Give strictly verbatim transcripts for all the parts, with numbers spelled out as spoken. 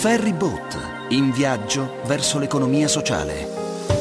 Ferryboat, in viaggio verso l'economia sociale.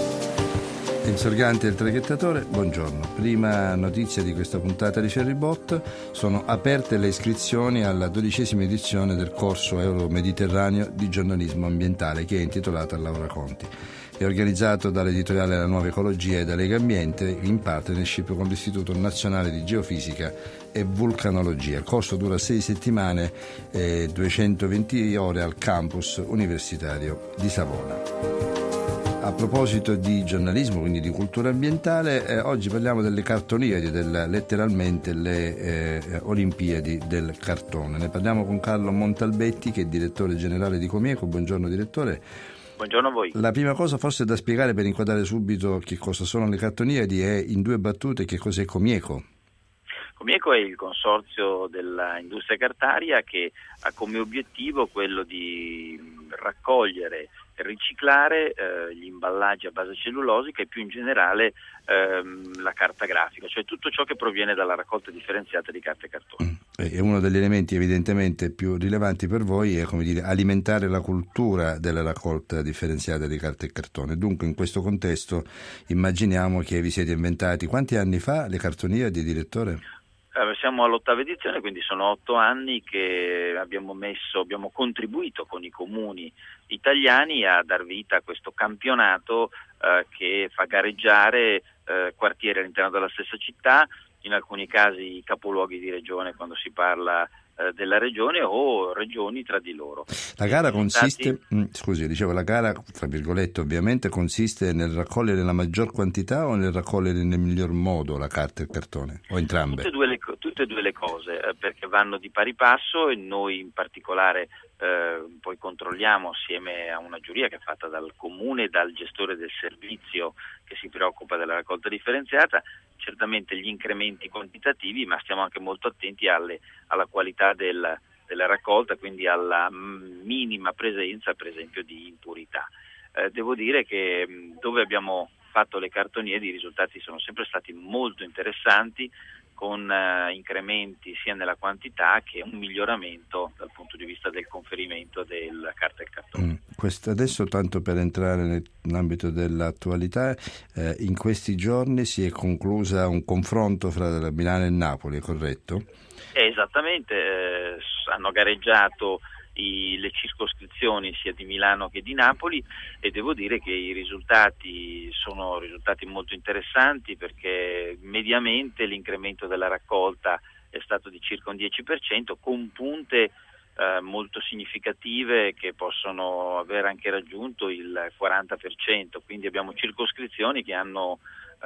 Enzo Arganti, il traghettatore, buongiorno. Prima notizia di questa puntata di Ferryboat: sono aperte le iscrizioni alla dodicesima edizione del corso Euro-Mediterraneo di giornalismo ambientale, che è intitolata a Laura Conti. È organizzato dall'editoriale La Nuova Ecologia e da Legambiente in partnership con l'Istituto Nazionale di Geofisica e Vulcanologia. Il corso dura sei settimane e duecentoventi ore al campus universitario di Savona. A proposito di giornalismo, quindi di cultura ambientale, eh, oggi parliamo delle cartoniadi, del, letteralmente le eh, Olimpiadi del cartone. Ne parliamo con Carlo Montalbetti, che è direttore generale di Comieco. Buongiorno direttore. Buongiorno a voi. La prima cosa forse da spiegare per inquadrare subito che cosa sono le cartoniadi è, in due battute, che cos'è Comieco. Comieco è il consorzio dell'industria cartaria che ha come obiettivo quello di raccogliere e riciclare eh, gli imballaggi a base cellulosica e più in generale ehm, la carta grafica, cioè tutto ciò che proviene dalla raccolta differenziata di carta e cartone. E uno degli elementi evidentemente più rilevanti per voi è, come dire, alimentare la cultura della raccolta differenziata di carta e cartone. Dunque, in questo contesto immaginiamo che vi siete inventati, quanti anni fa, le cartoniadi, direttore? Eh, siamo all'ottava edizione, quindi sono otto anni che abbiamo messo, abbiamo contribuito con i comuni italiani a dar vita a questo campionato eh, che fa gareggiare eh, quartieri all'interno della stessa città, in alcuni casi i capoluoghi di regione quando si parla eh, della regione o regioni tra di loro. La gara consiste, mh, scusi, dicevo, la gara, tra virgolette ovviamente, consiste nel raccogliere la maggior quantità o nel raccogliere nel miglior modo la carta e il cartone, o entrambe? Tutte e due le, tutte e due le cose, eh, perché vanno di pari passo e noi in particolare eh, poi controlliamo assieme a una giuria che è fatta dal comune e dal gestore del servizio che si preoccupa della raccolta differenziata, certamente gli incrementi quantitativi, ma stiamo anche molto attenti alle, alla qualità del, della raccolta, quindi alla minima presenza, per esempio, di impurità. Eh, devo dire che mh, dove abbiamo fatto le cartoniere i risultati sono sempre stati molto interessanti, con uh, incrementi sia nella quantità che un miglioramento dal punto di vista del conferimento del carta e cartone. Mm. Questo adesso, tanto per entrare nell'ambito dell'attualità, eh, in questi giorni si è conclusa un confronto fra Milano e Napoli, è corretto? Eh, esattamente, eh, hanno gareggiato I, le circoscrizioni sia di Milano che di Napoli e devo dire che i risultati sono risultati molto interessanti, perché mediamente l'incremento della raccolta è stato di circa un dieci per cento, con punte eh, molto significative che possono aver anche raggiunto il quaranta per cento, quindi abbiamo circoscrizioni che hanno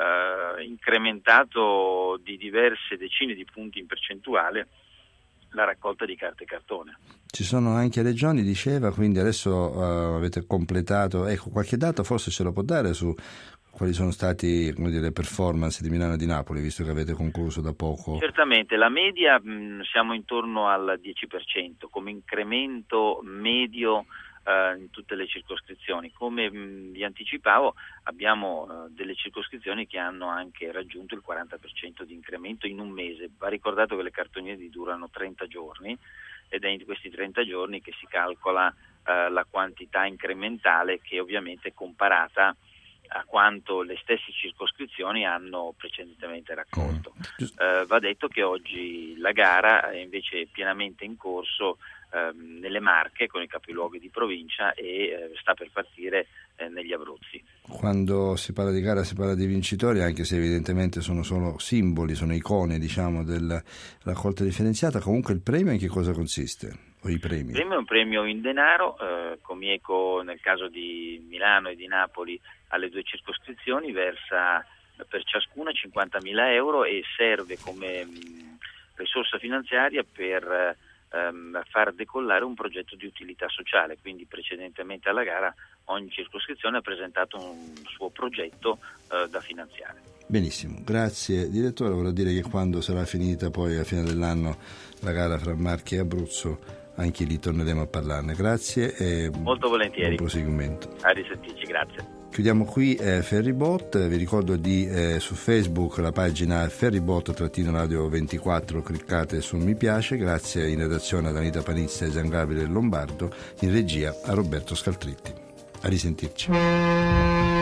eh, incrementato di diverse decine di punti in percentuale la raccolta di carta e cartone. Ci sono anche regioni, diceva, quindi adesso uh, avete completato, ecco, qualche dato forse ce lo può dare su quali sono stati, come dire, le performance di Milano e di Napoli, visto che avete concluso da poco? Certamente, la media mh, siamo intorno al dieci per cento come incremento medio uh, in tutte le circoscrizioni. Come mh, vi anticipavo, abbiamo uh, delle circoscrizioni che hanno anche raggiunto il quaranta per cento di incremento in un mese. Va ricordato che le cartoniere durano trenta giorni ed è in questi trenta giorni che si calcola uh, la quantità incrementale, che ovviamente è comparata a quanto le stesse circoscrizioni hanno precedentemente raccolto. Eh, va detto che oggi la gara è invece pienamente in corso ehm, nelle Marche con i capoluoghi di provincia e eh, sta per partire eh, negli Abruzzi. Quando si parla di gara si parla di vincitori, anche se evidentemente sono solo simboli, sono icone, diciamo, della raccolta differenziata. Comunque il premio in che cosa consiste? O i premi? Il premio è un premio in denaro, eh, Comieco nel caso di Milano e di Napoli alle due circoscrizioni versa per ciascuna cinquantamila euro e serve come mh, risorsa finanziaria per ehm, far decollare un progetto di utilità sociale. Quindi precedentemente alla gara ogni circoscrizione ha presentato un suo progetto eh, da finanziare. Benissimo, grazie direttore. Vorrei dire che quando sarà finita poi alla fine dell'anno la gara fra Marche e Abruzzo, anche lì torneremo a parlarne. Grazie e molto volentieri. buon proseguimento. A risentirci, grazie. Chiudiamo qui eh, Ferribot, vi ricordo di eh, su Facebook la pagina Ferribot-Radio ventiquattro, cliccate sul mi piace. Grazie in redazione ad Anita Panizza e Gian Gabriele Lombardo, in regia a Roberto Scaltritti. A risentirci.